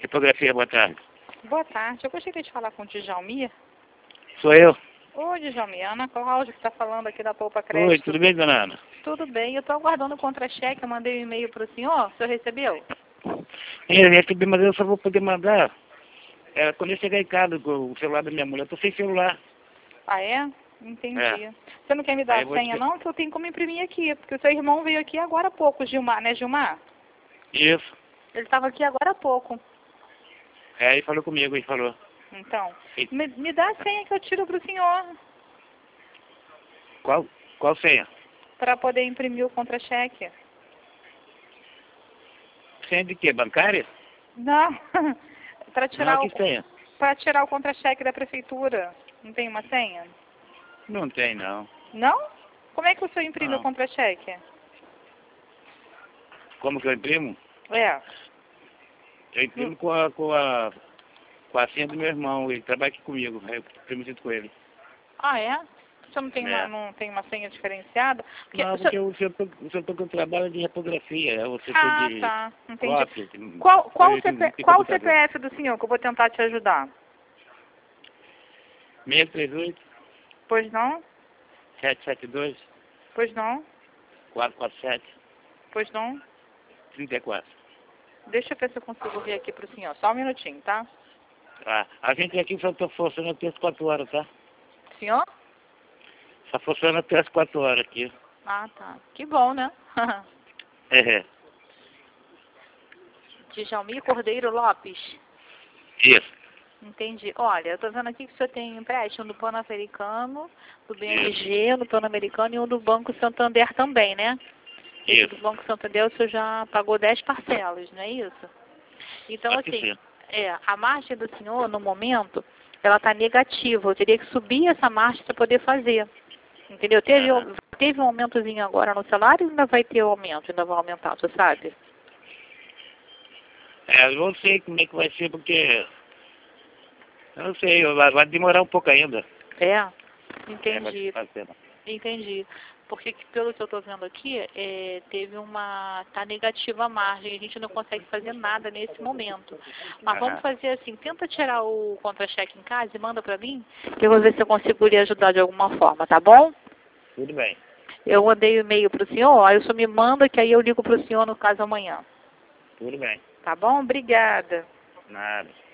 Fotografia, boa tarde. Boa tarde. Eu gostaria de falar com o Djalmir. Sou eu. Oi, Djalmir. Ana Cláudia que está falando aqui da Poupa Crédito. Oi, tudo bem, dona Ana? Tudo bem. Eu estou aguardando o contra-cheque. Eu mandei um e-mail para o senhor. O senhor recebeu? Eu recebi, mas eu só vou poder mandar quando eu chegar em casa com o celular da minha mulher. Eu tô sem celular. Ah, é? Entendi. É. Você não quer me dar Aí a eu vou senha, te- não? Que eu tenho como imprimir aqui. Porque o seu irmão veio aqui agora há pouco, Gilmar, né, Gilmar? Isso. Ele estava aqui agora há pouco. Ele falou comigo, ele falou. Então, E- me dá a senha que eu tiro para o senhor. Qual senha? Para poder imprimir o contra-cheque. Senha de quê? Bancária? Não. Para tirar Não, o... que senha? Para tirar o contra-cheque da prefeitura. Não tem uma senha? Não tem, não. Não? Como é que o senhor imprime o Não. contra-cheque? Como que eu imprimo? É. Eu imprimo com a senha do meu irmão. Ele trabalha aqui comigo. Aí eu imprimo junto com ele. Ah, é? O senhor não tem, É. não tem uma senha diferenciada? Não, o senhor- porque o setor que eu trabalho é de repografia. É o setor Ah, de tá. Entendi. cópia. Qual Eu não tenho qual o computador. CPF do senhor que eu vou tentar te ajudar? 638 Pois não? 772 Pois não? 447 Pois não? 34. Deixa eu ver se eu consigo ver aqui pro senhor. Só um minutinho, tá? A gente aqui só está funcionando até as 4 horas, tá? Senhor? Só funciona até as 4 horas aqui. Ah, tá. Que bom, né? É. Djalmir Cordeiro Lopes. Isso. Entendi. Olha, eu tô vendo aqui que o senhor tem empréstimo do Pan-Americano, do BMG, do Pan-Americano e um do Banco Santander também, né? Esse do Isso. Banco Santander o senhor já pagou 10 parcelas, não é isso? Então, Acho que assim, sim. a margem do senhor, no momento, ela está negativa. Eu teria que subir essa margem para poder fazer. Entendeu? Aham. Teve um aumentozinho agora no salário e ainda vai ter aumento, ainda vai aumentar, você sabe? Eu não sei como é que vai ser, porque... Eu não sei, vai demorar um pouco ainda. É? Vai Entendi. fazer. Entendi. Porque pelo que eu estou vendo aqui, tá negativa a margem, a gente não consegue fazer nada nesse momento. Mas vamos Aham. fazer assim, tenta tirar o contra-cheque em casa e manda para mim, que eu vou ver se eu consigo lhe ajudar de alguma forma, tá bom? Tudo bem. Eu mandei o e-mail para o senhor, aí o senhor me manda, que aí eu ligo para o senhor no caso amanhã. Tudo bem. Tá bom? Obrigada. Nada.